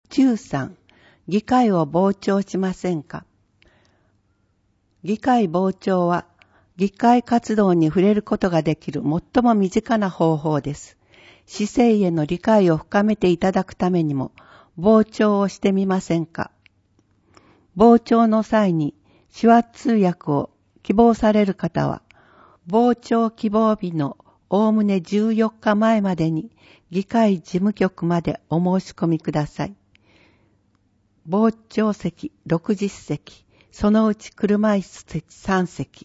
13、議会を傍聴しませんか？議会傍聴は、議会活動に触れることができる最も身近な方法です。市政への理解を深めていただくためにも、傍聴をしてみませんか？傍聴の際に手話通訳を希望される方は、傍聴希望日のおおむね14日前までに議会事務局までお申し込みください。傍聴席60席、そのうち車椅子席3席。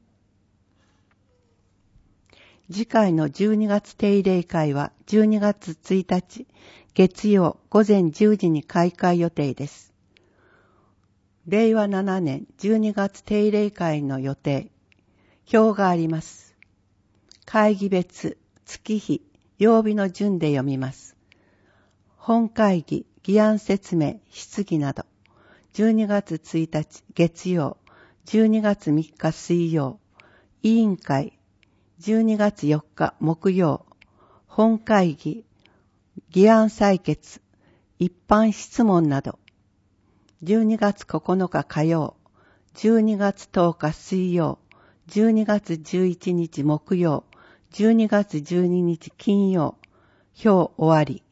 次回の12月定例会は12月1日月曜午前10時に開会予定です。令和7年12月定例会の予定、表があります。会議別、月日、曜日の順で読みます。本会議、議案説明、質疑など、12月1日月曜、12月3日水曜、委員会、12月4日木曜、本会議、議案採決、一般質問など、12月9日火曜、12月10日水曜、12月11日木曜、12月12日金曜、表終わり。